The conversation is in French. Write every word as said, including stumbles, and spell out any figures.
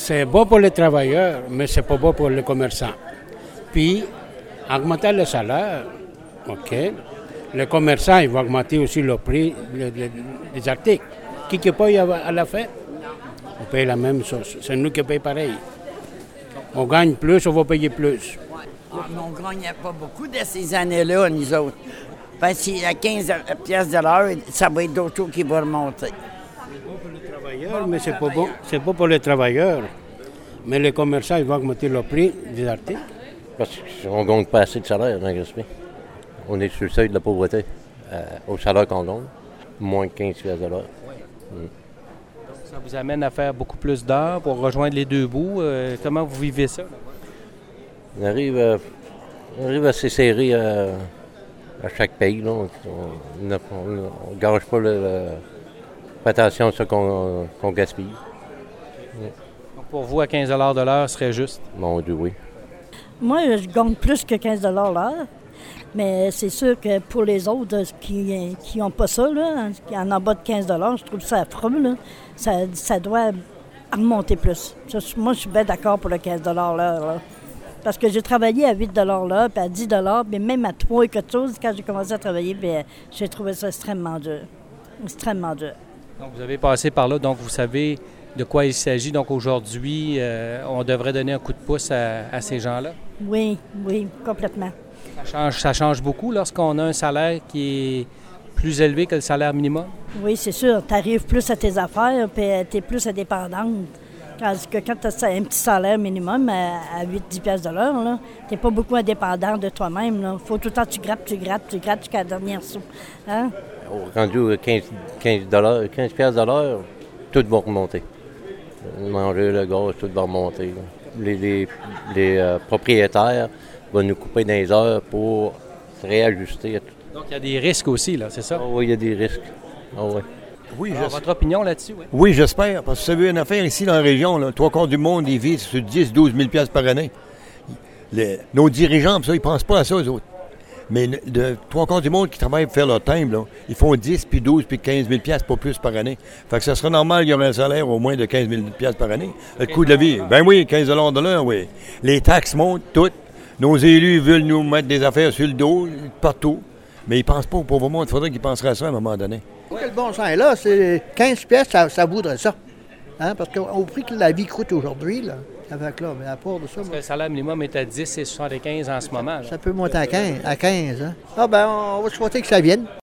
C'est bon pour les travailleurs, mais c'est pas bon pour les commerçants. Puis, augmenter le salaire, OK. Les commerçants, ils vont augmenter aussi le prix le, le, des articles. Qui qui paye à, à la fin? On paye la même chose. C'est nous qui payons pareil. On gagne plus, on va payer plus. Ah, mais on ne gagnait pas beaucoup de ces années-là, nous autres. Parce qu'à quinze piastres de l'heure, ça va être d'autres choses qui vont remonter. C'est bon pour les travailleurs, mais c'est pas bon. C'est pas pour les travailleurs. Mais les commerçants, ils vont augmenter le prix des articles. Parce qu'on ne gagne pas assez de salaire dans Gaspé. On est sur le seuil de la pauvreté. Euh, au salaire qu'on gagne, moins de quinze piastres de l'heure. Mm. Ça vous amène à faire beaucoup plus d'heures pour rejoindre les deux bouts. Euh, comment vous vivez ça? On arrive à, on arrive à s'esserrer à, à chaque pays. Là. On ne gâche pas le, le, pas attention à ce qu'on, qu'on gaspille. Ouais. Donc pour vous, à quinze dollars de l'heure serait juste? Mon Dieu, oui. Moi, je gagne plus que quinze dollars l'heure. Mais c'est sûr que pour les autres qui n'ont pas ça, là, qui en bas de quinze dollars, je trouve ça affreux. Là. Ça, ça doit remonter plus. Ça, moi, je suis bien d'accord pour le quinze dollars l'heure. Là. Parce que j'ai travaillé à huit dollars l'heure, puis à dix dollars, mais même à trois et quelque chose, quand j'ai commencé à travailler, bien, j'ai trouvé ça extrêmement dur. Extrêmement dur. Donc, vous avez passé par là, donc vous savez de quoi il s'agit. Donc, aujourd'hui, euh, on devrait donner un coup de pouce à, à ces gens-là? Oui, oui, complètement. Ça change, ça change beaucoup lorsqu'on a un salaire qui est plus élevé que le salaire minimum? Oui, c'est sûr. Tu arrives plus à tes affaires, puis tu es plus indépendante. Tandis que quand tu as un petit salaire minimum à huit à dix piastres de l'heure, tu n'es pas beaucoup indépendant de toi-même. Il faut tout le temps que tu grattes, tu grattes, tu grattes jusqu'à la dernière sou. Hein? Rendu à quinze piastres de l'heure, tout va remonter. Manger, le gaz, tout va remonter. Là. Les, les, les euh, propriétaires vont nous couper dans les heures pour se réajuster à tout. Donc, il y a des risques aussi, là, c'est ça? Oh, oui, il y a des risques. Oh, oui. Oui, Alors, votre opinion là-dessus? Oui, oui j'espère. Parce que vous savez, une affaire ici dans la région, là, trois quarts du monde, ils vivent sur dix à douze mille piastres par année. Les, nos dirigeants, ça, ils ne pensent pas à ça, eux autres. Mais de trois quarts du monde qui travaillent pour faire leur time, là, ils font dix, puis douze, puis quinze mille piastres, pas plus par année. Fait que ça serait normal qu'il y aurait un salaire au moins de quinze mille piastres par année. Le coût de la vie, ben oui, quinze dollars de l'heure, oui. Les taxes montent, toutes. Nos élus veulent nous mettre des affaires sur le dos, partout. Mais ils ne pensent pas au pauvre monde. Il faudrait qu'ils penseraient à ça à un moment donné. Oui, le bon sens est là. C'est quinze piastres, ça, ça vaudrait ça. Hein? Parce qu'au prix que la vie coûte aujourd'hui, là, avec là, mais à part de ça... Parce moi, que le salaire minimum est à dix et soixante-quinze en ce moment. Là. Ça peut monter à quinze. À quinze hein? Ah ben, on va souhaiter que ça vienne.